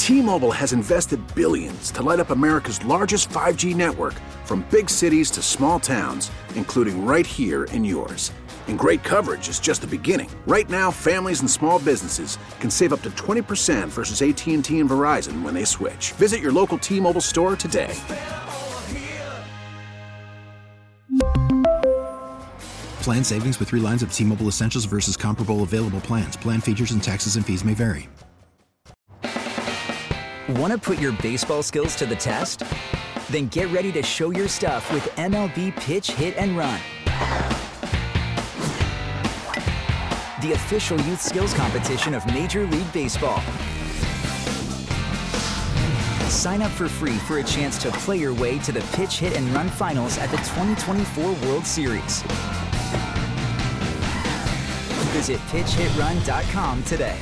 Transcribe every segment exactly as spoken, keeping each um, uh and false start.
T-Mobile has invested billions to light up America's largest five G network, from big cities to small towns, including right here in yours. And great coverage is just the beginning. Right now, families and small businesses can save up to twenty percent versus A T and T and Verizon when they switch. Visit your local T-Mobile store today. Plan savings with three lines of T-Mobile Essentials versus comparable available plans. Plan features and taxes and fees may vary. Want to put your baseball skills to the test? Then get ready to show your stuff with M L B Pitch, Hit, and Run. The official youth skills competition of Major League Baseball. Sign up for free for a chance to play your way to the Pitch, Hit, and Run finals at the twenty twenty-four World Series. Visit pitch hit run dot com today.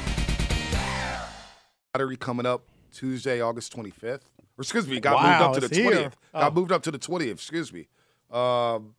Lottery coming up Tuesday, August twenty-fifth. Or excuse me, got wow, moved up to the it's twentieth. Oh. Got moved up to the twentieth, excuse me. Um,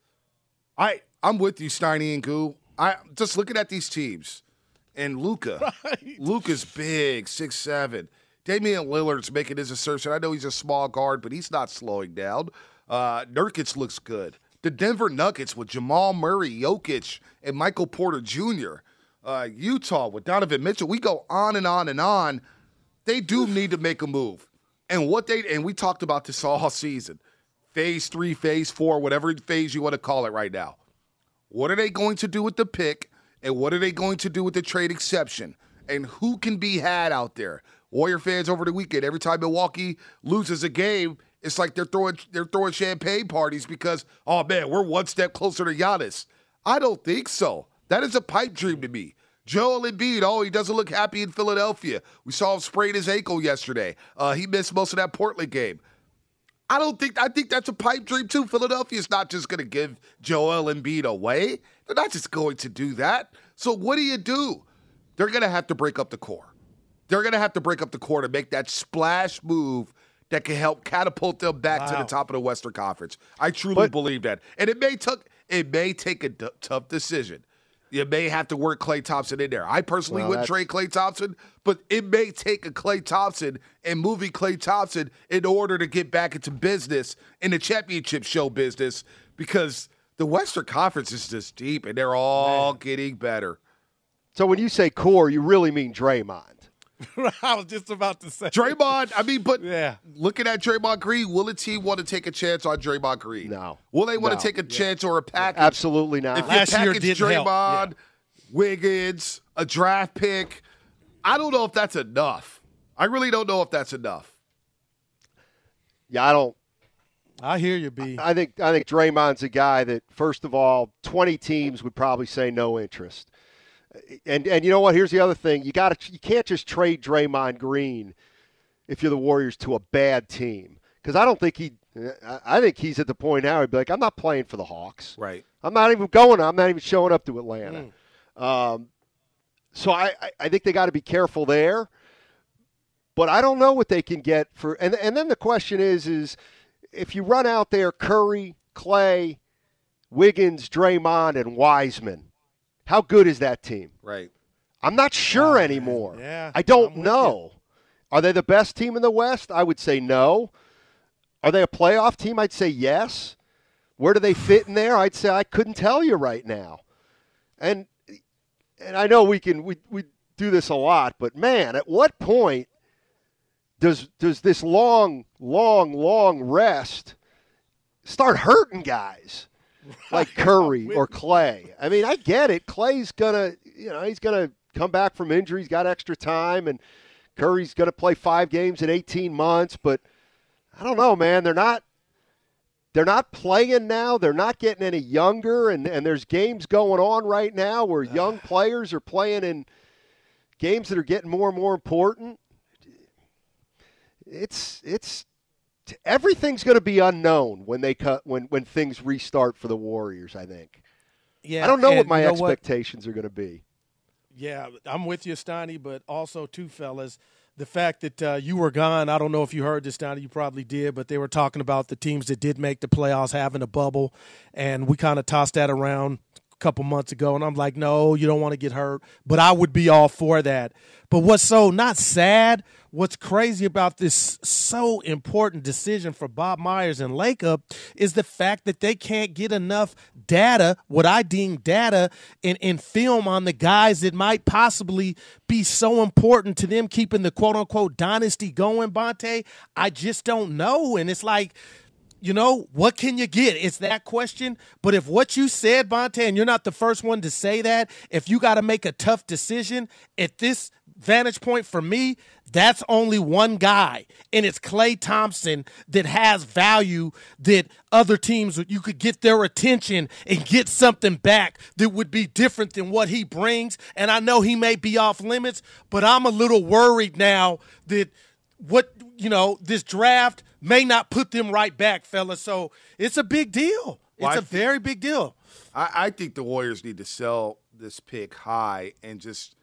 I, I'm with you, Steiny and Goo. I just looking at these teams. And Luka. Right. Luka's big, six seven. Damian Lillard's making his assertion. I know he's a small guard, but he's not slowing down. Uh, Nurkic looks good. The Denver Nuggets with Jamal Murray, Jokic, and Michael Porter Junior Uh, Utah with Donovan Mitchell. We go on and on and on. They do need to make a move. And what they and we talked about this all season. Phase three, phase four, whatever phase you want to call it right now. What are they going to do with the pick? And what are they going to do with the trade exception? And who can be had out there? Warrior fans over the weekend, every time Milwaukee loses a game, it's like they're throwing they're throwing champagne parties because, oh, man, we're one step closer to Giannis. I don't think so. That is a pipe dream to me. Joel Embiid, oh, he doesn't look happy in Philadelphia. We saw him sprain his ankle yesterday. Uh, he missed most of that Portland game. I don't think – I think that's a pipe dream too. Philadelphia's not just going to give Joel Embiid away. They're not just going to do that. So what do you do? They're going to have to break up the core. They're going to have to break up the core to make that splash move that can help catapult them back wow. to the top of the Western Conference. I truly but, believe that. And it may, t- it may take a d- tough decision. You may have to work Klay Thompson in there. I personally well, wouldn't trade Klay Thompson, but it may take a Klay Thompson and moving Klay Thompson in order to get back into business, in the championship show business, because the Western Conference is just deep, and they're all Man. getting better. So when you say core, you really mean Draymond. I was just about to say. Draymond, I mean, but yeah. looking at Draymond Green, will a team want to take a chance on Draymond Green? No. Will they want no. to take a yeah. chance or a package? Absolutely not. If Last you year package didn't Draymond, help. Yeah. Wiggins, a draft pick, I don't know if that's enough. I really don't know if that's enough. Yeah, I don't. I hear you, B. I think I think Draymond's a guy that, first of all, twenty teams would probably say no interest. And and you know what? Here's the other thing: you got to you can't just trade Draymond Green if you're the Warriors to a bad team, because I don't think he. I think he's at the point now. He'd be like, I'm not playing for the Hawks. Right. I'm not even going. I'm not even showing up to Atlanta. Mm. Um, so I I think they got to be careful there. But I don't know what they can get for. And and then the question is is if you run out there Curry, Clay, Wiggins, Draymond, and Wiseman. How good is that team? Right. I'm not sure oh, anymore. Yeah, I don't know. You. Are they the best team in the West? I would say no. Are they a playoff team? I'd say yes. Where do they fit in there? I'd say I couldn't tell you right now. And and I know we can we we do this a lot, but man, at what point does does this long, long, long rest start hurting guys? Like Curry or Clay. I mean, I get it. Clay's going to, you know, he's going to come back from injury. He's got extra time, and Curry's going to play five games in eighteen months. But I don't know, man. They're not they're not playing now. They're not getting any younger, and, and there's games going on right now where young players are playing in games that are getting more and more important. It's it's everything's going to be unknown when they cut when, when things restart for the Warriors, I think. Yeah, I don't know what my you know expectations what? are going to be. Yeah, I'm with you, Steiny, but also, too, fellas, the fact that uh, you were gone, I don't know if you heard this, Steiny, you probably did, but they were talking about the teams that did make the playoffs having a bubble, and we kind of tossed that around couple months ago, and I'm like, no, you don't want to get hurt, but I would be all for that. But what's so not sad, what's crazy about this so important decision for Bob Myers and Lacob is the fact that they can't get enough data, what I deem data, in, in film on the guys that might possibly be so important to them keeping the quote-unquote dynasty going, Bonte. I just don't know, and it's like, you know, what can you get? It's that question. But if what you said, Bonte, and you're not the first one to say that, if you got to make a tough decision at this vantage point for me, that's only one guy, and it's Klay Thompson that has value that other teams, you could get their attention and get something back that would be different than what he brings. And I know he may be off limits, but I'm a little worried now that what, you know, this draft may not put them right back, fellas. So it's a big deal. It's well, a very big deal. I, I think the Warriors need to sell this pick high and just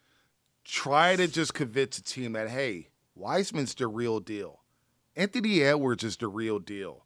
try to just convince a team that, hey, Wiseman's the real deal. Anthony Edwards is the real deal.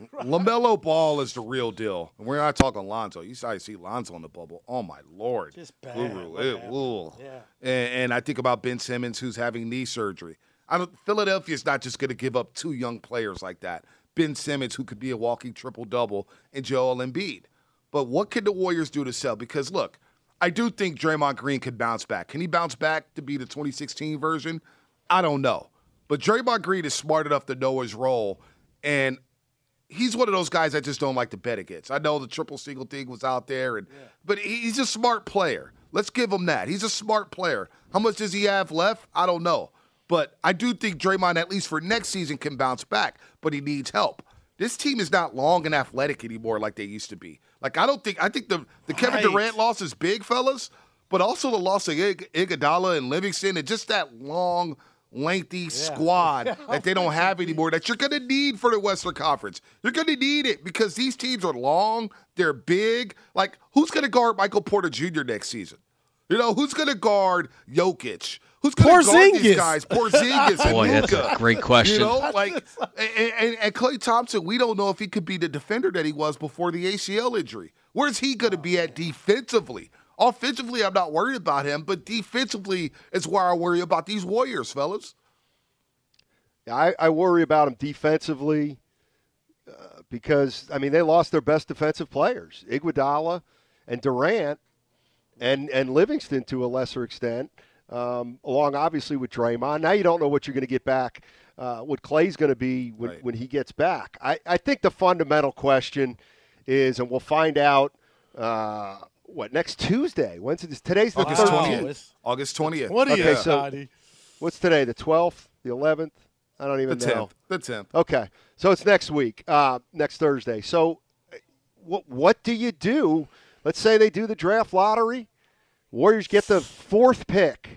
LaMelo Ball is the real deal. And we're not talking Lonzo. You saw you see Lonzo on the bubble. Oh, my Lord. Just bad. Ooh, it, ooh. Yeah. And, and I think about Ben Simmons, who's having knee surgery. I don't, Philadelphia's not just going to give up two young players like that. Ben Simmons, who could be a walking triple-double, and Joel Embiid. But what can the Warriors do to sell? Because, look, I do think Draymond Green could bounce back. Can he bounce back to be the twenty sixteen version? I don't know. But Draymond Green is smart enough to know his role, and he's one of those guys I just don't like to bet against. I know the triple single thing was out there, and yeah. but he's a smart player. Let's give him that. He's a smart player. How much does he have left? I don't know. But I do think Draymond, at least for next season, can bounce back, but he needs help. This team is not long and athletic anymore like they used to be. Like, I don't think – I think the, the Kevin right. Durant loss is big, fellas, but also the loss of Ig- Iguodala and Livingston and just that long, lengthy yeah. squad that they don't have anymore that you're going to need for the Western Conference. You're going to need it because these teams are long, they're big. Like, who's going to guard Michael Porter Junior next season? You know, who's going to guard Jokic? Who's going to guard these guys? Porzingis and Boy, Luka. that's a great question. You know, like, and, and, and Klay Thompson, we don't know if he could be the defender that he was before the A C L injury. Where's he going to be at defensively? Offensively, I'm not worried about him, but defensively is where I worry about these Warriors, fellas. I, I worry about them defensively uh, because, I mean, they lost their best defensive players, Iguodala and Durant, and, and Livingston to a lesser extent. Um, along, obviously, with Draymond. Now you don't know what you're going to get back, uh, what Klay's going to be when, right. when he gets back. I, I think the fundamental question is, and we'll find out, uh, what, next Tuesday? When's it? Today's the August thirteenth. twentieth. August twentieth. What are you, okay, so Scotty? What's today, the twelfth, the eleventh? I don't even the know. tenth. The tenth. Okay, so it's next week, uh, next Thursday. So what what do you do? Let's say they do the draft lottery. Warriors get the fourth pick.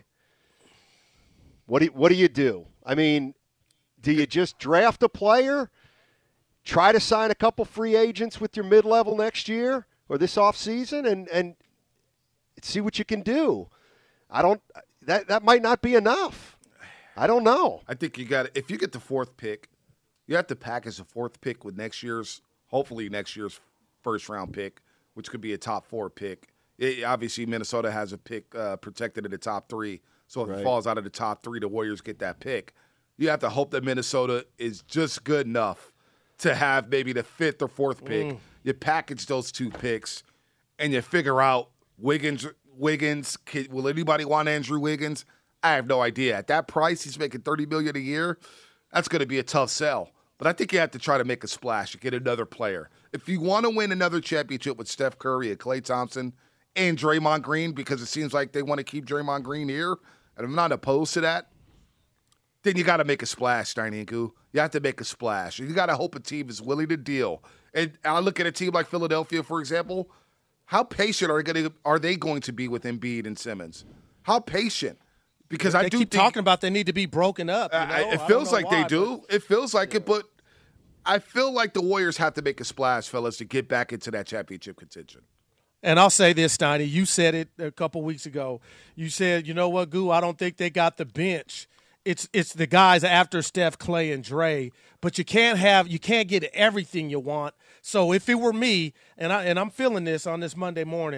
What do you, what do you do? I mean, do you just draft a player, try to sign a couple free agents with your mid-level next year or this offseason, and and see what you can do? I don't. That that might not be enough. I don't know. I think you got if you get the fourth pick, you have to package the fourth pick with next year's, hopefully next year's first round pick, which could be a top four pick. It, obviously, Minnesota has a pick uh, protected in the top three. So if right. it falls out of the top three, the Warriors get that pick. You have to hope that Minnesota is just good enough to have maybe the fifth or fourth pick. Mm. You package those two picks, and you figure out Wiggins. Wiggins, will anybody want Andrew Wiggins? I have no idea. At that price, he's making thirty million dollars a year. That's going to be a tough sell. But I think you have to try to make a splash and get another player. If you want to win another championship with Steph Curry and Klay Thompson and Draymond Green, because it seems like they want to keep Draymond Green here, and I'm not opposed to that, then you got to make a splash, Steiny and Goo. You have to make a splash. You got to hope a team is willing to deal. And I look at a team like Philadelphia, for example. How patient are they going to, are they going to be with Embiid and Simmons? How patient? Because they I do keep think, talking about they need to be broken up. You know? I, it feels like why, they do. But, it feels like yeah. it, but I feel like the Warriors have to make a splash, fellas, to get back into that championship contention. And I'll say this, Steiny, you said it a couple weeks ago. You said, you know what, Goo, I don't think they got the bench. It's it's the guys after Steph, Klay, and Dre. But you can't have you can't get everything you want. So if it were me, and I and I'm feeling this on this Monday morning,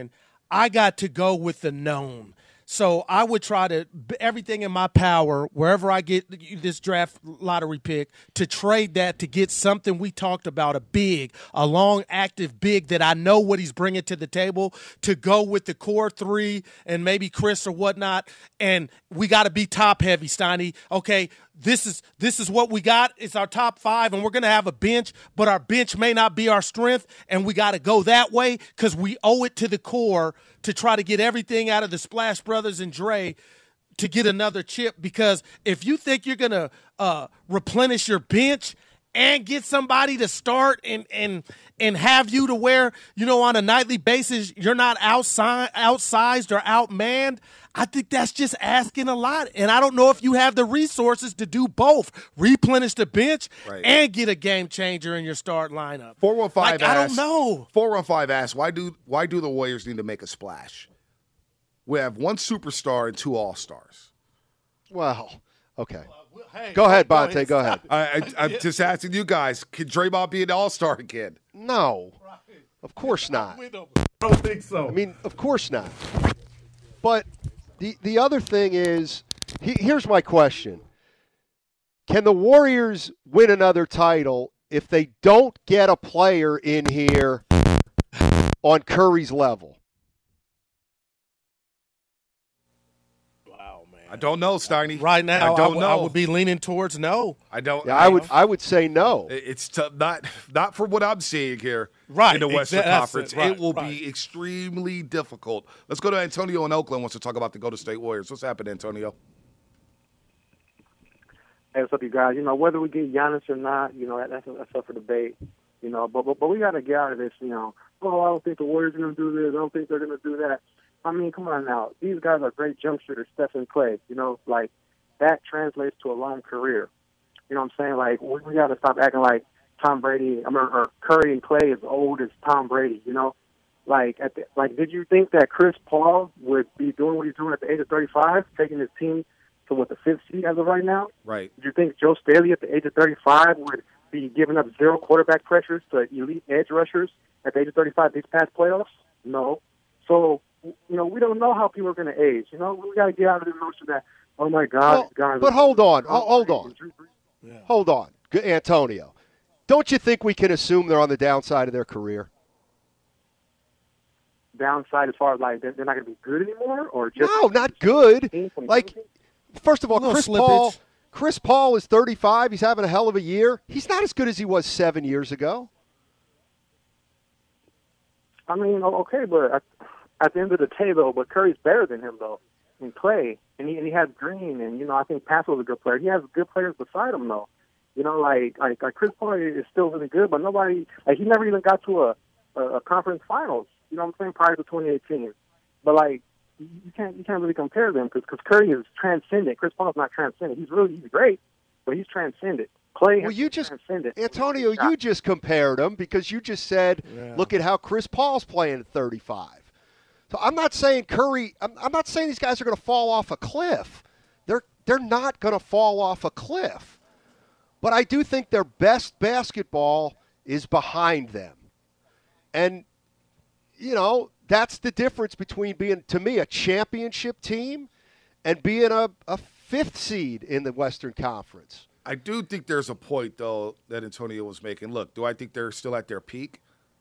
I got to go with the known. So I would try to everything in my power, wherever I get this draft lottery pick, to trade that to get something we talked about, a big, a long, active big that I know what he's bringing to the table, to go with the core three and maybe Chris or whatnot. And we got to be top heavy, Steiny. Okay, this is this is what we got. It's our top five, and we're going to have a bench, but our bench may not be our strength, and we got to go that way because we owe it to the core to try to get everything out of the Splash Brothers and Dre to get another chip. Because if you think you're going to uh, replenish your bench and get somebody to start and and and have you to where, you know, on a nightly basis you're not outside, outsized or outmanned, I think that's just asking a lot. And I don't know if you have the resources to do both, replenish the bench right. and get a game changer in your start lineup. four one five like, I don't know. four one five asks, why do, why do the Warriors need to make a splash? We have one superstar and two all-stars. Well, okay. Hey, go ahead, Bonte. Go ahead. I, I, I'm just asking you guys, can Draymond be an all-star again? No. Of course not. I don't think so. I mean, of course not. But the the other thing is, he, here's my question. Can the Warriors win another title if they don't get a player in here on Curry's level? I don't know, Steiny. Right now, I don't I, w- know. I would be leaning towards no. I don't. Yeah, I would. I would say no. It's t- not not for what I'm seeing here right, in the Western exactly. Conference. It, right, it will right. be extremely difficult. Let's go to Antonio in Oakland. Wants to talk about the Golden State Warriors. What's happening, Antonio? Hey, what's up, you guys? You know, whether we get Giannis or not, you know, that's that's up for debate. You know, but but, but we got to get out of this. You know, oh, I don't think the Warriors are going to do this. I don't think they're going to do that. I mean, come on now. These guys are great jump shooters, Steph and Clay. You know, like, that translates to a long career. You know what I'm saying? Like, we, we got to stop acting like Tom Brady, I mean, or Curry and Clay is old as Tom Brady, you know? Like, at the, like, did you think that Chris Paul would be doing what he's doing at the age of thirty-five, taking his team to, what, the fifth seed as of right now? Right. Did you think Joe Staley at the age of thirty-five would be giving up zero quarterback pressures to elite edge rushers at the age of thirty-five these past playoffs? No. So, you know, we don't know how people are going to age. You know, we got to get out of the notion that, oh, my God, well, guys. But hold on. Hold on. Yeah. Hold on. Antonio, don't you think we can assume they're on the downside of their career? Downside as far as, like, they're not going to be good anymore? Or just no, not good. Like, first of all, Chris slippage. Paul, Chris Paul is thirty-five. He's having a hell of a year. He's not as good as he was seven years ago. I mean, okay, but at, at the end of the day, though, but Curry's better than him, though, and Clay, and he, and he has Green, and, you know, I think Pascal's a good player. He has good players beside him, though. You know, like, like, like Chris Paul is still really good, but nobody, like, he never even got to a, a, a conference finals, you know what I'm saying, prior to twenty eighteen. But, like, you can't you can't really compare them because Curry is transcendent. Chris Paul's not transcendent. He's really he's great, but he's transcendent. Clay well, you just transcendent. Antonio, you just compared them because you just said, yeah. look at how Chris Paul's playing at thirty-five. So I'm not saying Curry. I'm, I'm not saying these guys are going to fall off a cliff. They're they're not going to fall off a cliff. But I do think their best basketball is behind them, and you know. That's the difference between being, to me, a championship team and being a, a fifth seed in the Western Conference. I do think there's a point, though, that Antonio was making. Look, do I think they're still at their peak?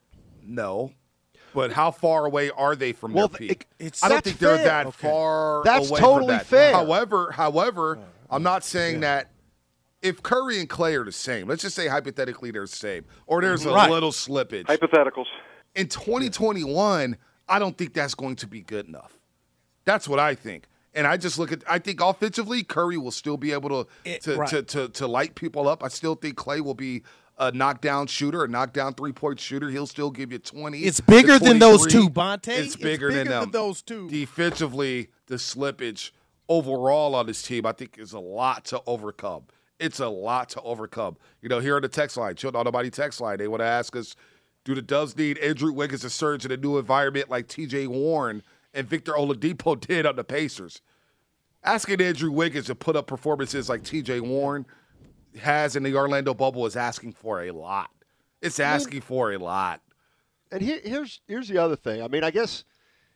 No. But how far away are they from well, their peak? It, it's, I don't think they're fair. that okay. far that's away totally from that. fair. However, however, I'm not saying yeah. that if Curry and Clay are the same, let's just say hypothetically they're the same, or there's a right. little slippage. Hypotheticals. In twenty twenty-one, I don't think that's going to be good enough. That's what I think. And I just look at – I think offensively, Curry will still be able to it, to, right. to, to to light people up. I still think Clay will be a knockdown shooter, a knockdown three-point shooter. He'll still give you twenty. It's bigger than those two, Bonte. It's bigger, it's bigger than, them. than those two. Defensively, the slippage overall on this team, I think, is a lot to overcome. It's a lot to overcome. You know, here on the text line, Chill Nobody text line, they want to ask us, do the Dubs need Andrew Wiggins to surge in a new environment like T J Warren and Victor Oladipo did on the Pacers? Asking Andrew Wiggins to put up performances like T J Warren has in the Orlando bubble is asking for a lot. It's asking I mean, for a lot. And here, here's here's the other thing. I mean, I guess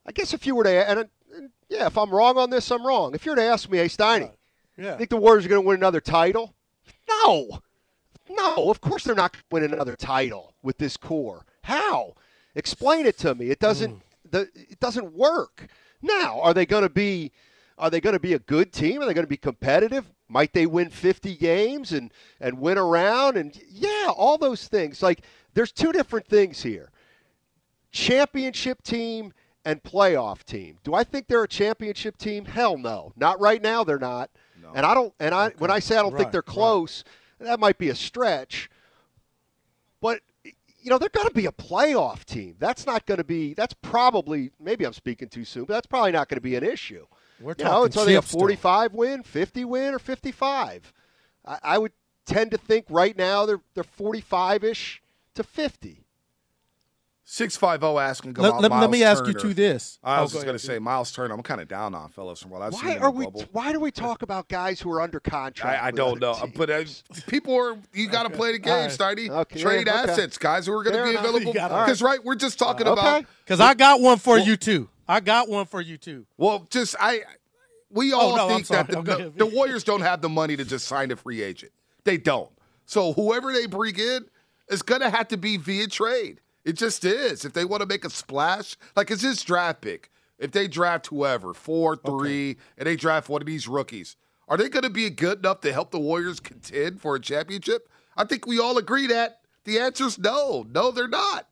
I guess if you were to, and, and yeah, if I'm wrong on this, I'm wrong. If you were to ask me, hey, Steiny, Yeah. think the Warriors are going to win another title? No. No, of course they're not going to win another title with this core. How? Explain it to me. It doesn't. Mm. The, it doesn't work. Now, are they going to be? Are they going to be a good team? Are they going to be competitive? Might they win fifty games and and win around? And yeah, all those things. Like there's two different things here: championship team and playoff team. Do I think they're a championship team? Hell no. Not right now. They're not. No. And I don't. And I okay. when I say I don't right, think they're close. Right. That might be a stretch, but, you know, they're going to be a playoff team. That's not going to be – that's probably – maybe I'm speaking too soon, but that's probably not going to be an issue. We're you know, it's only a forty-five still. win, fifty win, or fifty-five. I, I would tend to think right now they're they're forty-five-ish to fifty. six five zero asking about let, let, Miles let me Turner. ask you to this. I was oh, just going to say Miles Turner. I'm kind of down on fellas from what I've why seen in are the we? bubble. Why do we talk about guys who are under contract? I, I don't know, teams? but uh, people are. You got to play the game, Steiny. Okay, Trade yeah, okay. assets, guys who are going to be enough. available. Because right. right, we're just talking okay. about. Because I got one for well, you too. I got one for you too. Well, just I. We all oh, no, think that the, oh, the, the Warriors don't have the money to just sign a free agent. They don't. So whoever they bring in is going to have to be via trade. It just is. If they want to make a splash, like it's his draft pick. If they draft whoever, four, three, okay. and they draft one of these rookies, are they going to be good enough to help the Warriors contend for a championship? I think we all agree that the answer's no. No, they're not.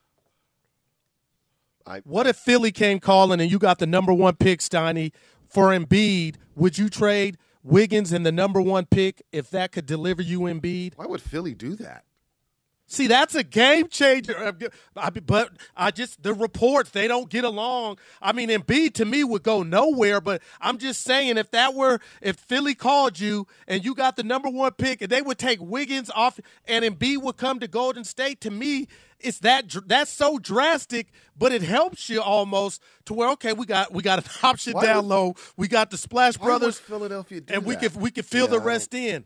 I, what if Philly came calling and you got the number one pick, Steiny, for Embiid? Would you trade Wiggins and the number one pick if that could deliver you Embiid? Why would Philly do that? See, that's a game changer. But I just, the reports, they don't get along. I mean, Embiid to me would go nowhere, but I'm just saying if that were, if Philly called you and you got the number one pick and they would take Wiggins off and Embiid would come to Golden State, to me, it's that, that's so drastic, but it helps you almost to where, okay, we got we got an option why down would, low. We got the Splash Brothers. Philadelphia do and we that? can, we can fill yeah, the rest in.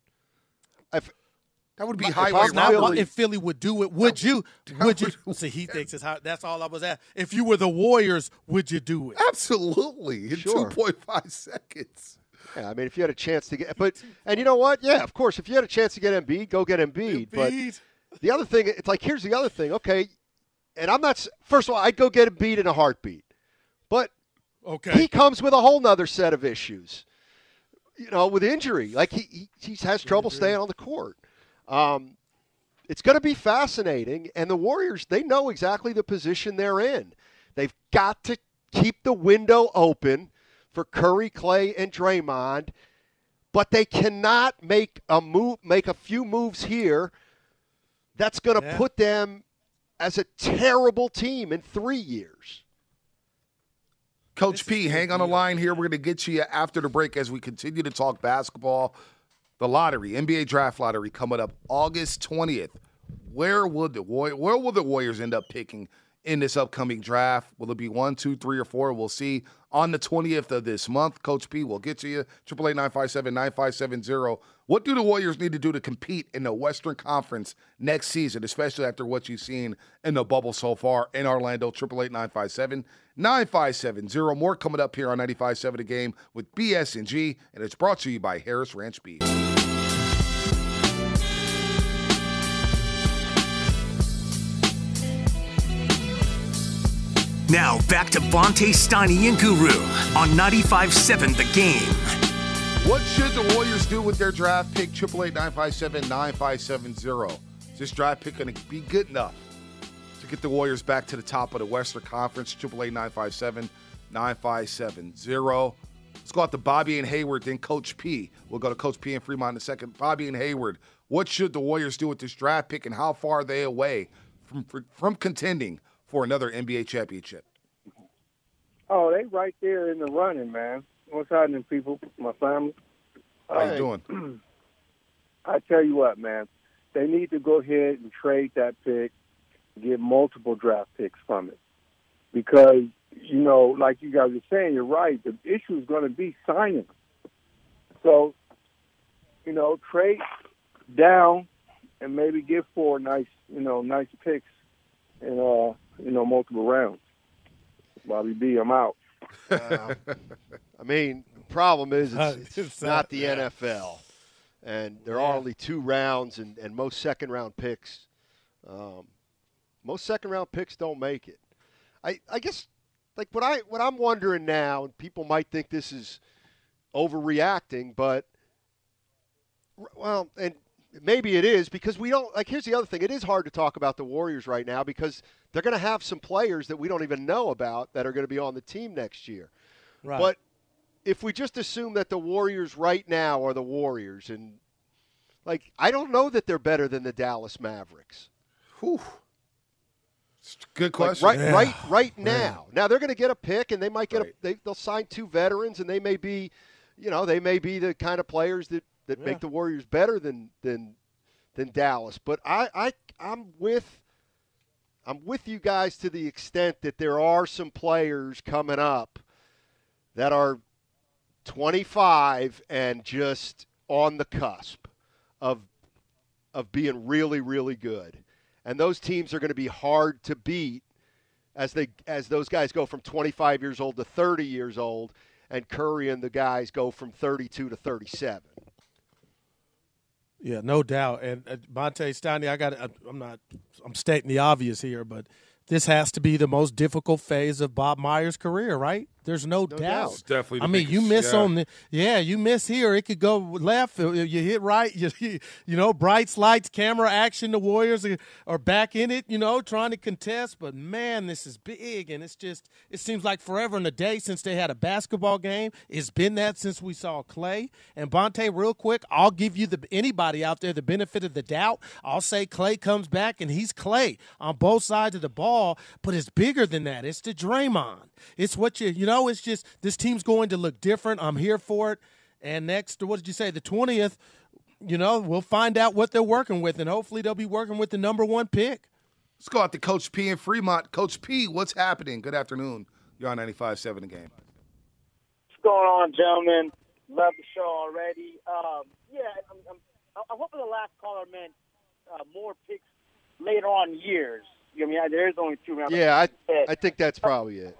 If, That would be if highway not robbery. if Philly would do it. Would you? Would you? See, he thinks it's how. That's all I was at. If you were the Warriors, would you do it? Absolutely, in sure. two point five seconds. Yeah, I mean, if you had a chance to get, but and you know what? Yeah, of course, if you had a chance to get Embiid, go get Embiid. Embiid. But the other thing, it's like here's the other thing. Okay, and I'm not. First of all, I'd go get Embiid in a heartbeat, but okay, he comes with a whole nother set of issues. You know, with injury, like he he, he has trouble staying on the court. Um, it's going to be fascinating, and the Warriors, they know exactly the position they're in. They've got to keep the window open for Curry, Clay, and Draymond, but they cannot make a move, make a few moves here that's going to yeah. put them as a terrible team in three years. Coach P, hang on the line here. We're going to get to you after the break as we continue to talk basketball. The lottery, N B A draft lottery, coming up August twentieth. Where will the Warriors, where will the Warriors end up picking in this upcoming draft? Will it be one, two, three, or four? We'll see on the twentieth of this month. Coach P, we'll get to you. triple eight nine five seven nine five seven zero. What do the Warriors need to do to compete in the Western Conference next season, especially after what you've seen in the bubble so far in Orlando? triple eight nine five seven nine five seven zero. More coming up here on ninety-five point seven The Game with B S and G, and it's brought to you by Harris Ranch Beef. Now back to Vontae Steiny and Guru on ninety-five point seven The Game. What should the Warriors do with their draft pick? triple eight nine five seven nine five seven zero. Is this draft pick going to be good enough to get the Warriors back to the top of the Western Conference? triple eight nine five seven nine five seven zero. Let's go out to Bobby and Hayward, then Coach P. We'll go to Coach P and Fremont in a second. Bobby and Hayward, what should the Warriors do with this draft pick, and how far are they away from from contending for another N B A championship? Oh, they right there in the running, man. What's happening, people? My family. How All you doing? I tell you what, man. They need to go ahead and trade that pick, get multiple draft picks from it. Because, you know, like you guys are saying, you're right. The issue is going to be signing. So, you know, trade down and maybe get four nice, you know, nice picks in, uh, you know, multiple rounds. Bobby B, I'm out. Uh, I mean, the problem is it's, it's Uh, not the yeah. N F L, and there Yeah. are only two rounds, and, and most second-round picks, um, most second-round picks don't make it. I, I guess, like what I what I'm wondering now, and people might think this is overreacting, but well, and maybe it is because we don't like. Here's the other thing: it is hard to talk about the Warriors right now because they're going to have some players that we don't even know about that are going to be on the team next year. Right. But if we just assume that the Warriors right now are the Warriors, and like I don't know that they're better than the Dallas Mavericks. Whew. Good Like, question. right, Yeah. right, right now. Now they're going to get a pick, and they might get Right. a. They, they'll sign two veterans, and they may be, you know, they may be the kind of players that, that Yeah. make the Warriors better than than than Dallas. But I, I, I'm with, I'm with you guys to the extent that there are some players coming up that are twenty-five and just on the cusp of of being really, really good. And those teams are going to be hard to beat as they as those guys go from twenty-five years old to thirty years old, and Curry and the guys go from thirty-two to thirty-seven. Yeah, no doubt. And uh, Monte Steiny, I got. I'm not. I'm stating the obvious here, but this has to be the most difficult phase of Bob Myers' career, right? There's no, doubt. doubt. It's definitely the I mean, you biggest- miss yeah. on the yeah, you miss here. It could go left. You hit right. You, you know, brights, lights, camera, action. The Warriors are, are back in it. You know, trying to contest. But man, this is big, and it's just it seems like forever and a day since they had a basketball game. It's been that since we saw Clay and Bonte. Real quick, I'll give you the anybody out there the benefit of the doubt. I'll say Clay comes back, and he's Clay on both sides of the ball. But it's bigger than that. It's the Draymond. It's what you you know. It's just this team's going to look different. I'm here for it. And next, what did you say? The twentieth. You know, we'll find out what they're working with, and hopefully they'll be working with the number one pick. Let's go out to Coach P in Fremont. Coach P, what's happening? Good afternoon. You're on ninety-five seven The Game. What's going on, gentlemen? Love the show already. Um, yeah, I'm, I'm, I'm hoping the last caller meant uh, more picks later on years. I mean, there is only two rounds. Yeah, I I think that's probably it.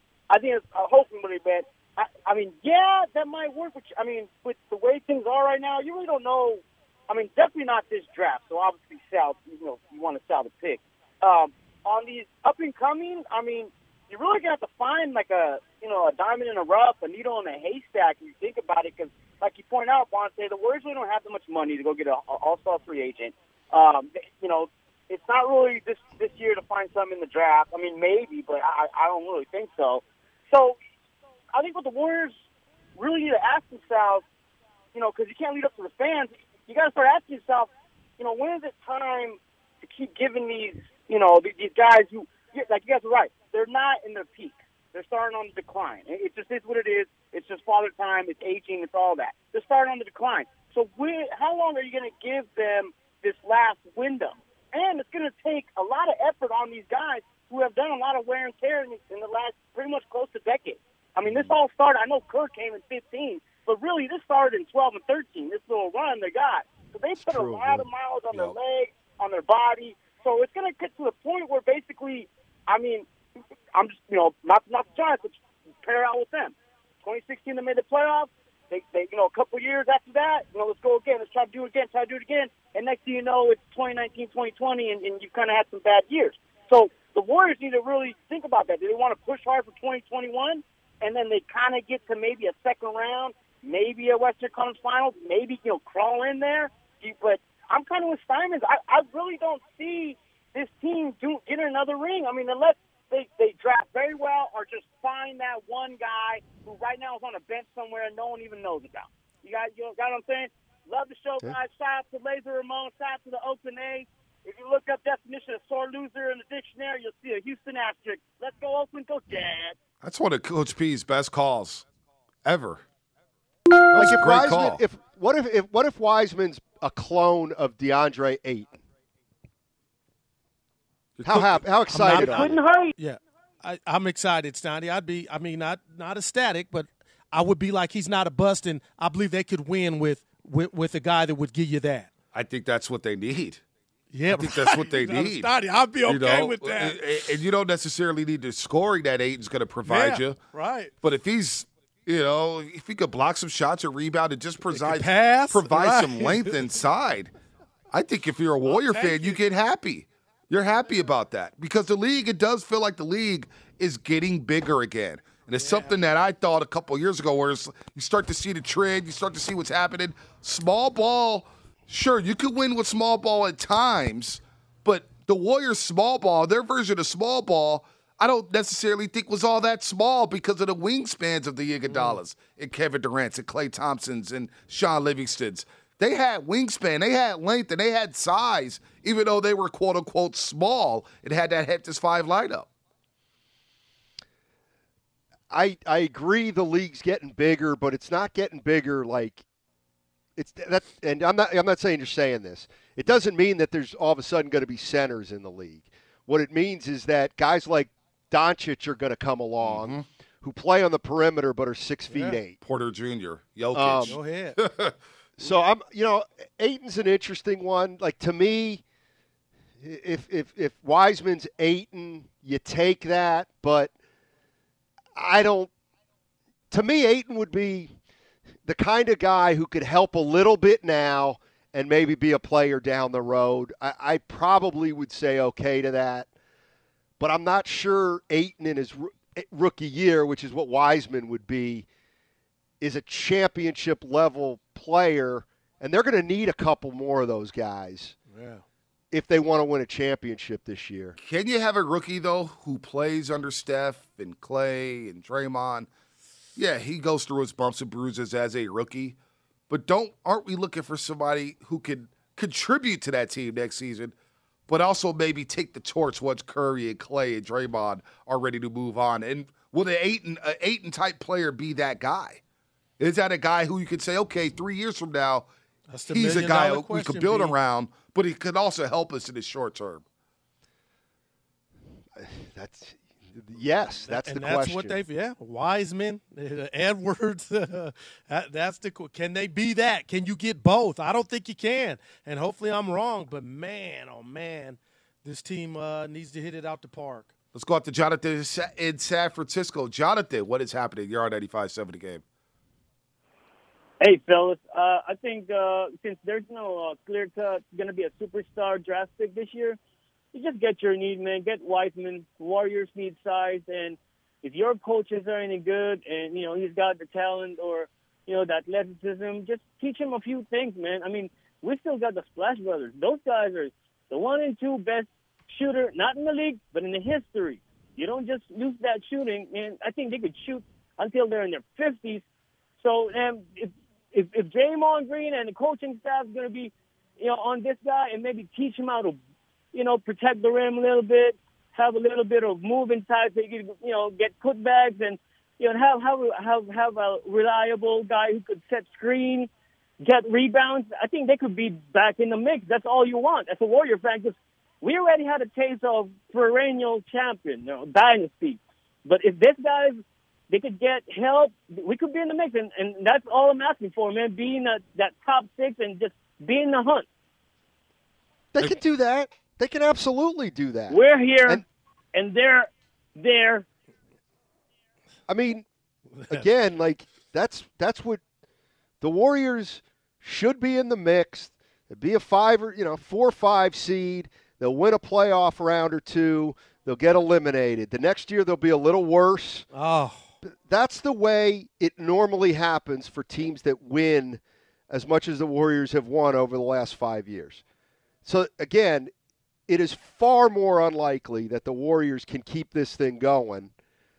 I think it's uh, hoping what he meant. I, I mean, yeah, that might work. But I mean, with the way things are right now, you really don't know. I mean, definitely not this draft. So obviously, sell. You know, you want to sell the pick. Um, on these up and coming, I mean, you're really gonna have to find like a you know a diamond in a rough, a needle in a haystack. If you think about it, because like you point out, Bonte, the Warriors really don't have that much money to go get an all-star free agent. Um, you know. It's not really this this year to find something in the draft. I mean, maybe, but I, I don't really think so. So I think what the Warriors really need to ask themselves, you know, because you can't lead up to the fans, you got to start asking yourself, you know, when is it time to keep giving these, you know, these guys who, like you guys are right, they're not in their peak. They're starting on the decline. It just is what it is. It's just father time. It's aging. It's all that. They're starting on the decline. So when, how long are you going to give them this last window? And it's going to take a lot of effort on these guys who have done a lot of wear and tear in, in the last pretty much close to decade. I mean, this all started, I know Kerr came in fifteen, but really this started in twelve and thirteen, this little run they got. So they put true, a lot man. of miles on Yep. their legs, on their body. So it's going to get to the point where basically, I mean, I'm just, you know, not, not the Giants, but pair out with them. twenty sixteen, they made the playoffs. They, they, you know, a couple years after that, you know, let's go again. Let's try to do it again, try to do it again. And next thing you know, it's twenty nineteen, twenty twenty, and, and you've kind of had some bad years. So the Warriors need to really think about that. Do they want to push hard for twenty twenty-one, and then they kind of get to maybe a second round, maybe a Western Conference Finals, maybe, you know, crawl in there? But I'm kind of with Steinman. I, I really don't see this team do, getting another ring. I mean, unless they, they draft very well or just find that one guy who right now is on a bench somewhere and no one even knows about. You got, you got what I'm saying? Love the show, Yeah. guys. Shout out to Laser Ramon. Shout out to the Oakland A's. If you look up definition of sore loser in the dictionary, you'll see a Houston asterisk. Let's go, Oakland. Go, Jazz. That's one of Coach P's best calls ever. Like a if great Wiseman, call. if what if, if what if Wiseman's a clone of DeAndre Ayton? How happy, how excited are Couldn't you? hurt. Yeah, I, I'm excited, Steiny. I'd be, I mean, not not ecstatic, but I would be like he's not a bust, and I believe they could win with with, with a guy that would give you that. I think that's what they need. Yeah, I think that's what they right. need. I'll be okay you know? with that. And, and you don't necessarily need the scoring that Ayton's going to provide yeah, you. Right. But if he's, you know, if he could block some shots or rebound and just provide, pass, provide right. some length inside, I think if you're a Warrior fan, it. you get happy. You're happy about that because the league, it does feel like the league is getting bigger again. And it's yeah. something that I thought a couple of years ago where it's, you start to see the trend, you start to see what's happening. Small ball, sure, you could win with small ball at times, but the Warriors' small ball, their version of small ball, I don't necessarily think was all that small because of the wingspans of the Iguodala's mm. and Kevin Durant's and Klay Thompson's and Sean Livingston's. They had wingspan, they had length, and they had size, even though they were quote-unquote small and had that Heptus five lineup. I I agree the league's getting bigger, but it's not getting bigger like it's that. And I'm not I'm not saying you're saying this. It doesn't mean that there's all of a sudden going to be centers in the league. What it means is that guys like Doncic are going to come along, mm-hmm. who play on the perimeter but are six feet yeah. eight. Porter Junior, Jokic. Um, Go ahead. So I'm, you know, Ayton's an interesting one. Like to me, if if if Wiseman's Ayton, you take that. But I don't. To me, Ayton would be the kind of guy who could help a little bit now and maybe be a player down the road. I, I probably would say okay to that, but I'm not sure Ayton in his rookie year, which is what Wiseman would be, is a championship level player, and they're going to need a couple more of those guys yeah. if they want to win a championship this year. Can you have a rookie, though, who plays under Steph and Clay and Draymond? Yeah, he goes through his bumps and bruises as a rookie, but don't aren't we looking for somebody who can contribute to that team next season, but also maybe take the torch once Curry and Clay and Draymond are ready to move on? And will an Ayton, an Ayton-type player be that guy? Is that a guy who you could say, okay, three years from now, he's a guy we could build B. around, but he could also help us in the short term? That's yes, that's and the that's question. what they've yeah, Wiseman, Edwards. Uh, that, that's the can they be that? Can you get both? I don't think you can, and hopefully I'm wrong. But man, oh man, this team uh, needs to hit it out the park. Let's go out to Jonathan in San Francisco. Jonathan, what is happening? You're on ninety-five point seven The Game. Hey, fellas. Uh, I think uh, since there's no uh, clear-cut going to be a superstar draft pick this year, you just get your need, man. Get Wiseman. Warriors need size. And if your coaches are any good and, you know, he's got the talent or, you know, the athleticism, just teach him a few things, man. I mean, we still got the Splash Brothers. Those guys are the one and two best shooter, not in the league, but in the history. You don't just lose that shooting. And I think they could shoot until they're in their fifties. So um, if, if if Draymond Green and the coaching staff is going to be, you know, on this guy and maybe teach him how to, you know, protect the rim a little bit, have a little bit of moving type, so you can, you know, get putbacks and, you know, have have have have a reliable guy who could set screen, get rebounds. I think they could be back in the mix. That's all you want as a Warrior fan, because we already had a taste of perennial champion, you know, dynasty. But if this guy's, they could get help, we could be in the mix, and, and that's all I'm asking for, man, being a, that top six and just be in the hunt. They can do that. They can absolutely do that. We're here, and, and they're there. I mean, again, like, that's that's what the Warriors should be in the mix. They'd be a five or, you know, four or five seed. They'll win a playoff round or two. They'll get eliminated. The next year they'll be a little worse. Oh. That's the way it normally happens for teams that win as much as the Warriors have won over the last five years. So, again, it is far more unlikely that the Warriors can keep this thing going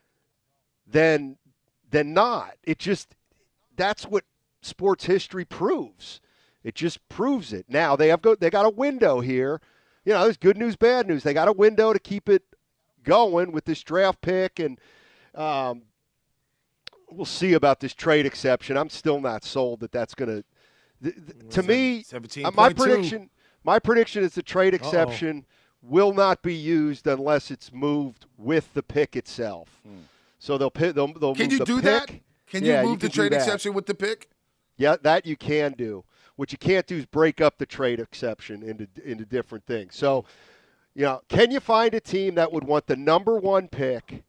than, than not. It just – that's what sports history proves. It just proves it. Now, they have go, they got a window here. You know, there's good news, bad news. They got a window to keep it going with this draft pick, and um, we'll see about this trade exception. I'm still not sold that that's going to – to me, uh, my prediction my prediction is the trade exception Uh-oh. will not be used unless it's moved with the pick itself. Hmm. So they'll, they'll, they'll Can move you the do pick. that? Can yeah, you move you the trade exception with the pick? Yeah, that you can do. What you can't do is break up the trade exception into into different things. So, you know, can you find a team that would want the number one pick?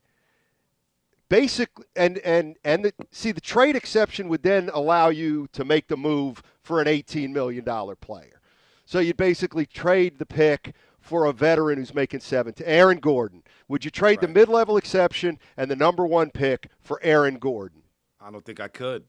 Basically, and and and the, see, the trade exception would then allow you to make the move for an eighteen million dollars player. So you'd basically trade the pick for a veteran who's making seventeen. Aaron Gordon. Would you trade right. the mid-level exception and the number one pick for Aaron Gordon? I don't think I could.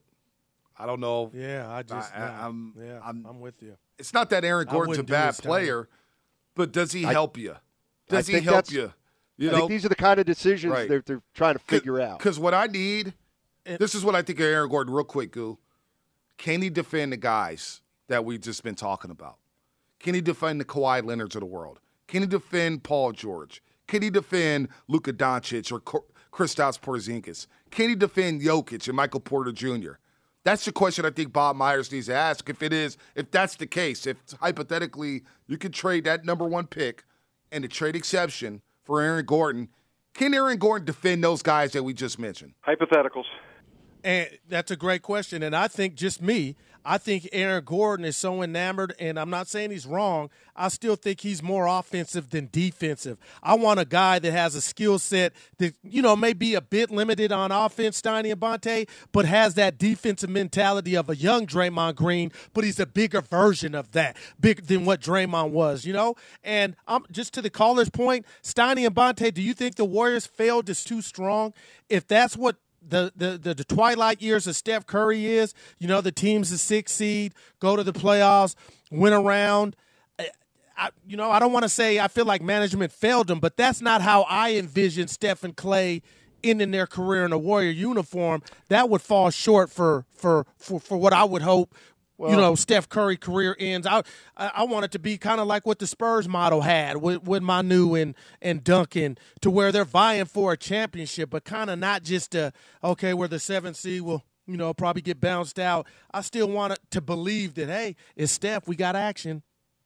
I don't know. Yeah, I just, I, nah, I'm, yeah, I'm, I'm with you. It's not that Aaron Gordon's a bad player, but does he help you? Does he help you? You I know, think these are the kind of decisions right. they're, they're trying to figure out. Because what I need, this is what I think of Aaron Gordon real quick, Goo. Can he defend the guys that we've just been talking about? Can he defend the Kawhi Leonards of the world? Can he defend Paul George? Can he defend Luka Doncic or Kristaps Porzingis? Can he defend Jokic and Michael Porter Junior? That's the question I think Bob Myers needs to ask. If it is, if that's the case, if hypothetically you could trade that number one pick and the trade exception for Aaron Gordon, can Aaron Gordon defend those guys that we just mentioned? Hypotheticals. And that's a great question. And I think just me, I think Aaron Gordon is so enamored, and I'm not saying he's wrong. I still think he's more offensive than defensive. I want a guy that has a skill set that, you know, may be a bit limited on offense, Steiny and Bonte, but has that defensive mentality of a young Draymond Green, but he's a bigger version of that, bigger than what Draymond was, you know? And I'm just to the caller's point, Steiny and Bonte, do you think the Warriors failed is too strong? If that's what The, the the the twilight years of Steph Curry is, you know, the team's a six seed, go to the playoffs, win around. I, I, you know, I don't want to say I feel like management failed them, but that's not how I envision Steph and Clay ending their career in a Warrior uniform. That would fall short for for for, for what I would hope. Well, you know, Steph Curry career ends. I I want it to be kind of like what the Spurs model had with, with Manu and, and Duncan, to where they're vying for a championship, but kind of not just a, okay, we're the seventh seed, we'll, you know, probably get bounced out. I still want to believe that, hey, it's Steph, we got action.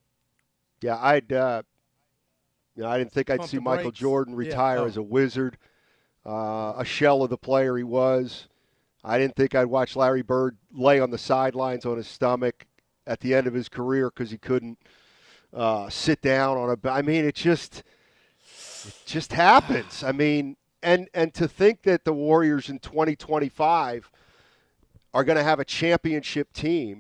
Yeah, I'd, uh, you know, I didn't think I'd Pump see the Michael brakes. Jordan retire Yeah, oh. as a Wizard, uh, a shell of the player he was. I didn't think I'd watch Larry Bird lay on the sidelines on his stomach at the end of his career because he couldn't uh, sit down on a. I mean, it just it just happens. I mean, and and to think that the Warriors in twenty twenty-five are going to have a championship team,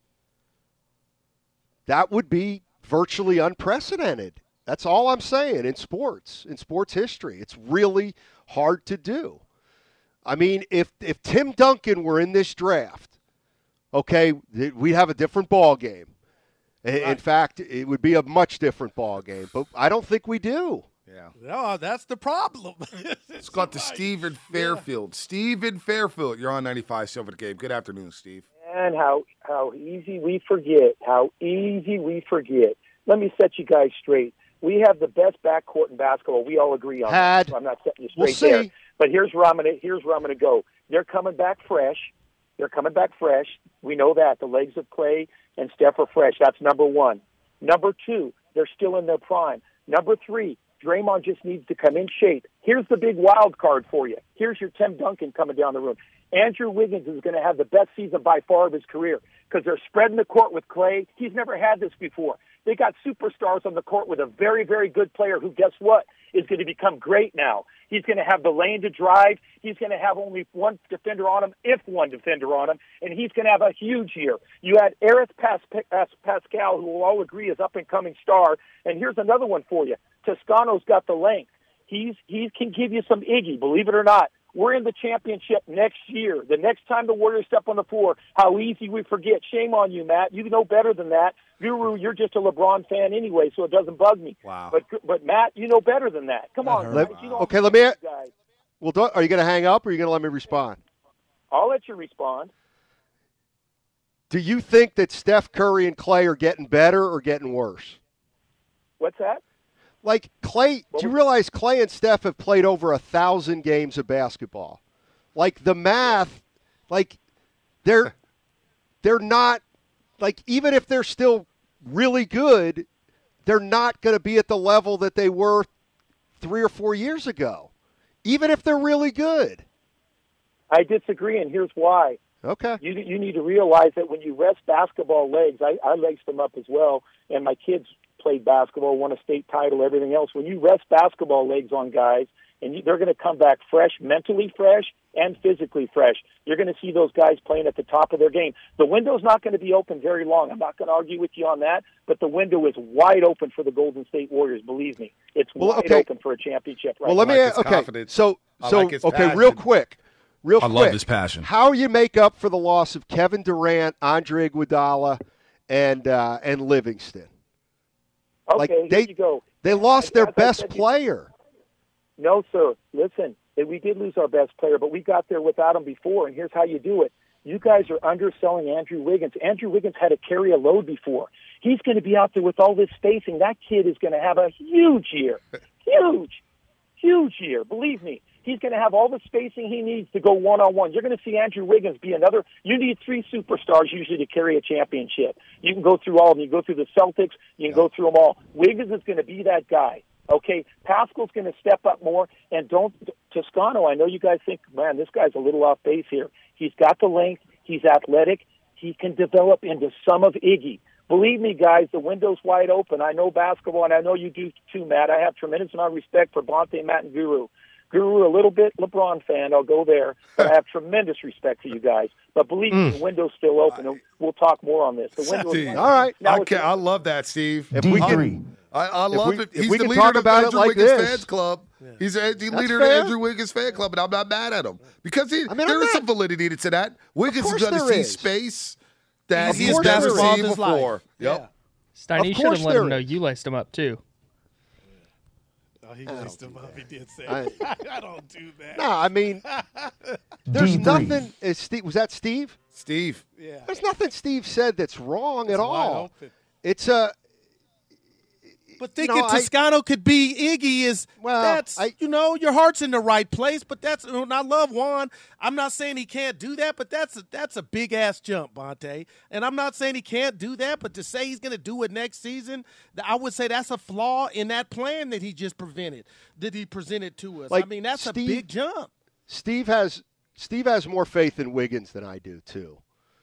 that would be virtually unprecedented. That's all I'm saying in sports, in sports history. It's really hard to do. I mean, if if Tim Duncan were in this draft, okay, we'd have a different ball game. In right. fact, it would be a much different ball game. But I don't think we do. Yeah. No, that's the problem. Let's go out to Steve in Fairfield. Yeah. Steve in Fairfield, you're on ninety-five Silver the Game. Good afternoon, Steve. And how how easy we forget. How easy we forget. Let me set you guys straight. We have the best backcourt in basketball. We all agree on Had. that. So I'm not setting you straight we'll see. there. But here's where I'm gonna here's where I'm gonna go. They're coming back fresh. They're coming back fresh. We know that. The legs of Clay and Steph are fresh. That's number one. Number two, they're still in their prime. Number three, Draymond just needs to come in shape. Here's the big wild card for you. Here's your Tim Duncan coming down the road. Andrew Wiggins is going to have the best season by far of his career because they're spreading the court with Clay. He's never had this before. They got superstars on the court with a very, very good player who, guess what, is going to become great now. He's going to have the lane to drive. He's going to have only one defender on him, if one defender on him, and he's going to have a huge year. You had Eric Pas- Pas- Pascal, who will all agree is up-and-coming star, and here's another one for you. Toscano's got the length. He's he can give you some Iggy, believe it or not. We're in the championship next year. The next time the Warriors step on the floor, how easy we forget. Shame on you, Matt. You know better than that. Guru, you're just a LeBron fan anyway, so it doesn't bug me. Wow. But but Matt, you know better than that. Come on, let, guys. You know okay, let me. guys. Well, do, are you going to hang up, or are you going to let me respond? I'll let you respond. Do you think that Steph Curry and Clay are getting better or getting worse? What's that? Like, Clay, do you realize Clay and Steph have played over a thousand games of basketball? Like, the math, like, they're they're not, like, even if they're still really good, they're not going to be at the level that they were three or four years ago, even if they're really good. I disagree, and here's why. Okay. You you need to realize that when you rest basketball legs, I, I laced them up as well, and my kids played basketball, won a state title, everything else. When you rest basketball legs on guys, and you, they're going to come back fresh, mentally fresh and physically fresh, you're going to see those guys playing at the top of their game. The window's not going to be open very long. I'm not going to argue with you on that, but the window is wide open for the Golden State Warriors, believe me. It's well, wide okay. open for a championship right Well, let now. me I like his okay. confidence. So I so like his okay, passion. real quick. Real I quick. love his passion. How you make up for the loss of Kevin Durant, Andre Iguodala, and uh, and Livingston? Okay, Like, here they- you go. They lost their As I best said, you- player. No, sir. Listen, we did lose our best player, but we got there without him before, and here's how you do it. You guys are underselling Andrew Wiggins. Andrew Wiggins had to carry a load before. He's going to be out there with all this spacing. That kid is going to have a huge year. Huge. Huge year. Believe me. He's going to have all the spacing he needs to go one-on-one. You're going to see Andrew Wiggins be another. You need three superstars usually to carry a championship. You can go through all of them. You can go through the Celtics. You can yeah. go through them all. Wiggins is going to be that guy. Okay, Pascal's going to step up more, and don't Toscano. I know you guys think, man, this guy's a little off base here. He's got the length. He's athletic. He can develop into some of Iggy. Believe me, guys, the window's wide open. I know basketball, and I know you do too, Matt. I have tremendous amount of respect for Bonte, Matt, and Guru. Guru, a little bit LeBron fan. I'll go there. But I have tremendous respect for you guys. But believe mm. me, the window's still open, and we'll talk more on this. The window's Steve, all right. Now I, can, I love that, Steve. If we can, I, I love we, it. He's we the can leader talk of about Andrew it like Wiggins this. fans club. Yeah. He's a the That's leader fair. of the Andrew Wiggins fan club, and I'm not mad at him because he, I mean, there I'm is not. some validity to that. Wiggins is going to see is. space that He's he's never basketball seen of his before. life. Yep. Yeah. Stein, Of you should course have let there him know is. you laced him up too. Oh, he laced him up. He did say, I- I don't do that. No, I mean, there's nothing. Is Steve, was that Steve? Steve. Yeah. There's nothing Steve said that's wrong It's at wide all. open. It's a. But thinking You know, I- Toscano could be Iggy is Well, that's I- you know your heart's in the right place. But that's and I love Juan. I'm not saying he can't do that, but that's a, that's a big ass jump, Bonte. And I'm not saying he can't do that, but to say he's going to do it next season, I would say that's a flaw in that plan that he just prevented that he presented to us. Like I mean that's Steve- a big jump. Steve has Steve has more faith in Wiggins than I do too.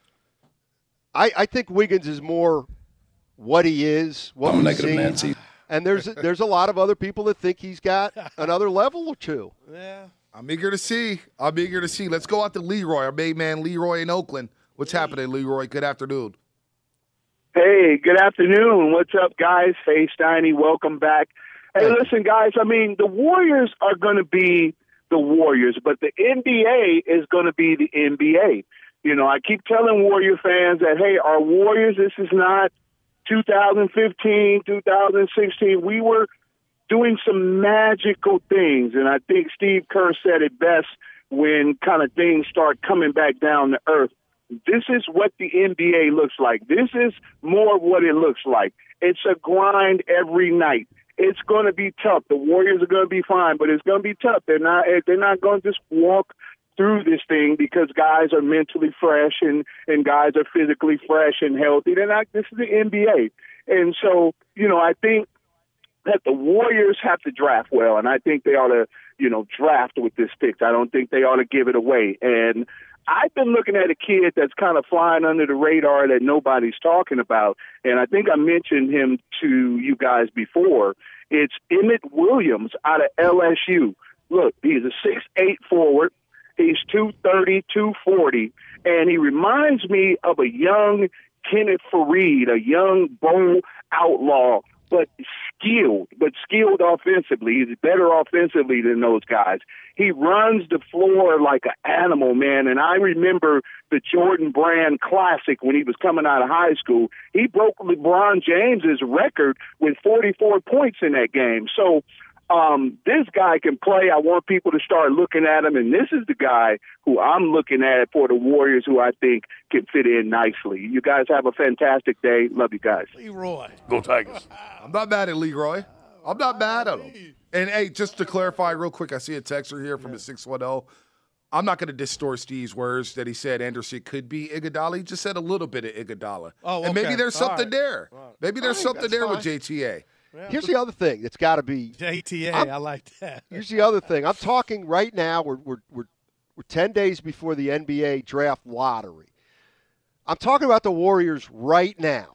I I think Wiggins is more what he is, what I'm we've negative seen. Nancy. And there's there's a lot of other people that think he's got another level or two. Yeah. I'm eager to see. I'm eager to see. Let's go out to Leroy, our main man Leroy in Oakland. What's happening, Leroy? Good afternoon. Hey, good afternoon. What's up, guys? Faye Steiny, welcome back. Hey, listen, guys, I mean, the Warriors are going to be the Warriors, but the N B A is going to be the N B A. You know, I keep telling Warrior fans that, hey, our Warriors, this is not two thousand fifteen, two thousand sixteen. We were doing some magical things, and I think Steve Kerr said it best when kind of things start coming back down to earth. This is what the N B A looks like. This is more what it looks like. It's a grind every night. It's going to be tough. The Warriors are going to be fine, but it's going to be tough. They're not. They're not going to just walk through this thing because guys are mentally fresh and, and guys are physically fresh and healthy. They're not. This is the N B A, and so you know I think that the Warriors have to draft well, and I think they ought to you know draft with this pick. I don't think they ought to give it away. And I've been looking at a kid that's kind of flying under the radar that nobody's talking about, and I think I mentioned him to you guys before. It's Emmett Williams out of L S U. Look, he's a six eight forward. He's two thirty, two forty, and he reminds me of a young Kenneth Faried, a young Bo Outlaw, but skilled, but skilled offensively. He's better offensively than those guys. He runs the floor like an animal, man, and I remember the Jordan Brand Classic when he was coming out of high school. He broke LeBron James's record with forty-four points in that game. So, Um, this guy can play. I want people to start looking at him, and this is the guy who I'm looking at for the Warriors who I think can fit in nicely. You guys have a fantastic day. Love you guys. Leroy. Go Tigers. I'm not mad at Leroy. I'm not mad at him. And, hey, just to clarify real quick, I see a texter here from the six one zero. I'm not going to distort Steve's words that he said Anderson could be Iguodala. He just said a little bit of Iguodala. Oh, And maybe okay. there's All something right. there. All right. Maybe there's All right, something that's there fine. with J T A. Here's the other thing that's got to be. J T A, I'm- I like that. Here's the other thing. I'm talking right now. We're we're we're we're ten days before the N B A draft lottery. I'm talking about the Warriors right now.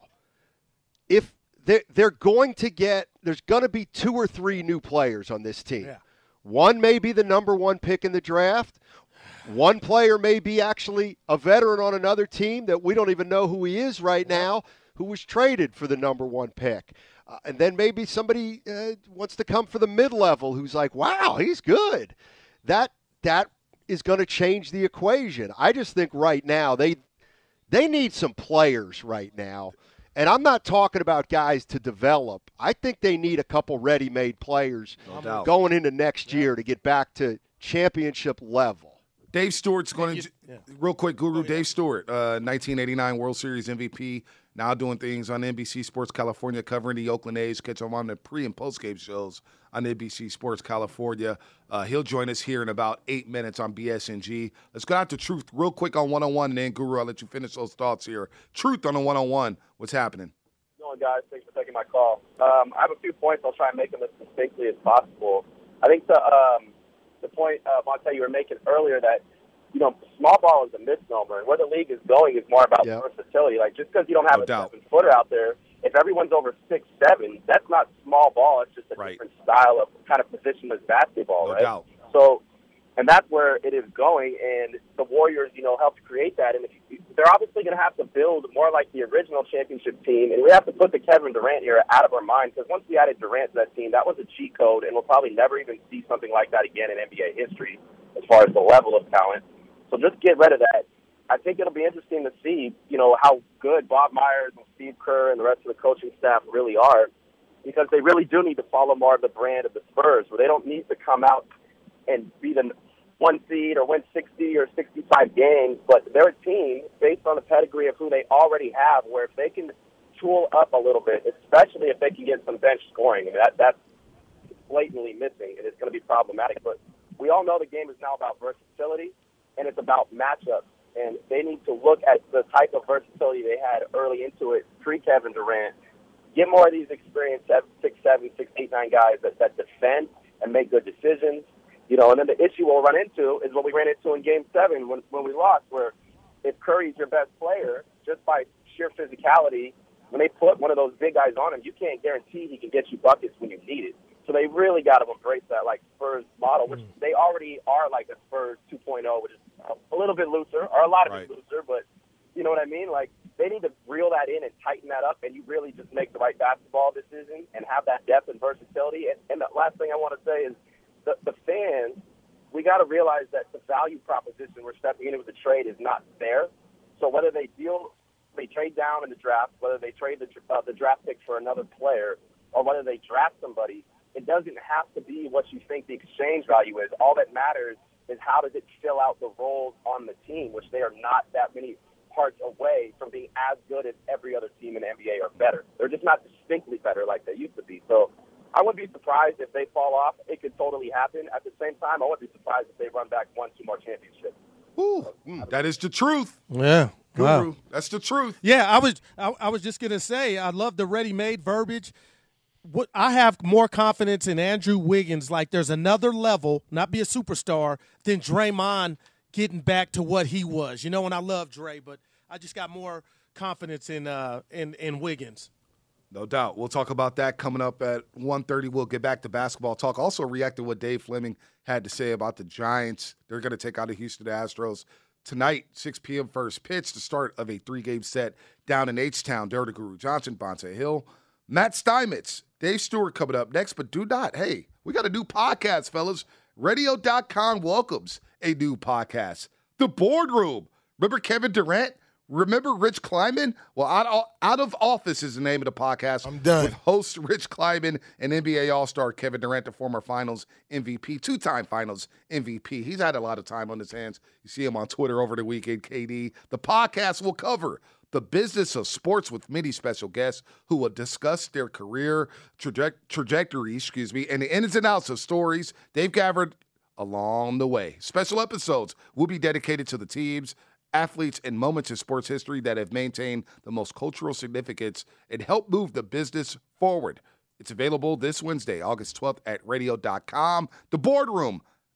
If they're, they're going to get, there's going to be two or three new players on this team. Yeah. One may be the number one pick in the draft. One player may be actually a veteran on another team that we don't even know who he is right now, who was traded for the number one pick. Uh, and then maybe somebody uh, wants to come for the mid-level who's like, wow, he's good. That that is going to change the equation. I just think right now they they need some players right now. And I'm not talking about guys to develop. I think they need a couple ready-made players No going into next year to get back to championship level. Dave Stewart's going to, yeah. real quick, Guru, Dave Stewart, uh, nineteen eighty-nine World Series M V P, now doing things on N B C Sports California, covering the Oakland A's. Catch him on the pre- and post-game shows on N B C Sports California. Uh, he'll join us here in about eight minutes on B S N G. Let's go out to Truth real quick on one-on-one, and then, Guru, I'll let you finish those thoughts here. Truth on the one-on-one. What's happening? Going, guys. Thanks for taking my call. Um, I have a few points. I'll try and make them as distinctly as possible. I think the um, the point, uh, Monte, you were making earlier that, you know, small ball is a misnomer, and where the league is going is more about yep. versatility. Like, just because you don't have no a doubt. seven-footer out there, if everyone's over six seven, that's not small ball. It's just a right. different style of kind of positionless basketball, no right? Doubt. So, and that's where it is going, and the Warriors, you know, helped create that. And if you, they're obviously going to have to build more like the original championship team, and we have to put the Kevin Durant era out of our mind, because once we added Durant to that team, that was a cheat code, and we'll probably never even see something like that again in N B A history as far as the level of talent. So just get rid of that. I think it'll be interesting to see, you know, how good Bob Myers and Steve Kerr and the rest of the coaching staff really are, because they really do need to follow more of the brand of the Spurs, where they don't need to come out and be the one seed or win sixty or sixty-five games, but they're a team based on the pedigree of who they already have, where if they can tool up a little bit, especially if they can get some bench scoring, I mean, that, that's blatantly missing, and it's going to be problematic. But we all know the game is now about versatility, and it's about matchups, and they need to look at the type of versatility they had early into it, pre-Kevin Durant, get more of these experienced six, seven, six, eight, nine guys that, that defend and make good decisions. You know, and then the issue we'll run into is what we ran into in Game seven when, when we lost, where if Curry's your best player, just by sheer physicality, when they put one of those big guys on him, you can't guarantee he can get you buckets when you need it. So they really got to embrace that, like, Spurs model, which they already are like a Spurs two point oh, which is a little bit looser, or a lot of right. it looser, but you know what I mean? Like, they need to reel that in and tighten that up, and you really just make the right basketball decision and have that depth and versatility. And, and the last thing I want to say is, The, the fans, we got to realize that the value proposition we're stepping into with the trade is not there. So whether they deal, they trade down in the draft, whether they trade the, uh, the draft pick for another player, or whether they draft somebody, it doesn't have to be what you think the exchange value is. All that matters is how does it fill out the roles on the team, which they are not that many parts away from being as good as every other team in the N B A or better. They're just not distinctly better like they used to be. So I wouldn't be surprised if they fall off. It could totally happen. At the same time, I wouldn't be surprised if they run back one, two more championships. Ooh, mm, that is the truth. Yeah. Guru, wow. That's the truth. Yeah, I was I, I was just gonna say I love the ready-made verbiage. What I have more confidence in Andrew Wiggins, like there's another level, not be a superstar, than Draymond getting back to what he was. You know, and I love Dre, but I just got more confidence in uh in, in Wiggins. No doubt. We'll talk about that coming up at one thirty. We'll get back to basketball talk. Also react to what Dave Fleming had to say about the Giants. They're going to take out the Houston Astros tonight, six p.m. first pitch, the start of a three-game set down in H-Town. Derek Guru Johnson, Bonta Hill, Matt Steinmetz, Dave Stewart coming up next. But do not, hey, we got a new podcast, fellas. Radio dot com welcomes a new podcast, The Boardroom. Remember Kevin Durant? Remember Rich Kleiman? Well, out, out of Office is the name of the podcast. I'm done. With host Rich Kleiman and N B A All-Star Kevin Durant, the former Finals M V P, two-time Finals M V P. He's had a lot of time on his hands. You see him on Twitter over the weekend, K D. The podcast will cover the business of sports with many special guests who will discuss their career traje- trajectory, excuse me, and the ins and outs of stories they've gathered along the way. Special episodes will be dedicated to the teams, athletes, and moments in sports history that have maintained the most cultural significance and helped move the business forward. It's available this Wednesday, August twelfth at radio dot com. The Boardroom,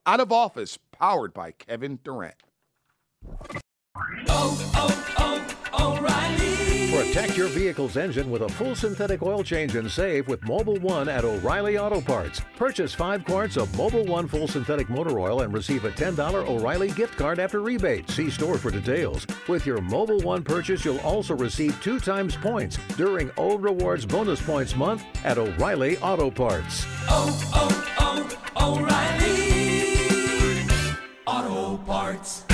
Out of Office, powered by Kevin Durant. Oh, oh, oh, O'Reilly. Protect your vehicle's engine with a full synthetic oil change and save with Mobil One at O'Reilly Auto Parts. Purchase five quarts of Mobil One full synthetic motor oil and receive a ten dollars O'Reilly gift card after rebate. See store for details. With your Mobil One purchase, you'll also receive two times points during O Rewards Bonus Points Month at O'Reilly Auto Parts. Oh, oh, oh, O'Reilly Auto Parts.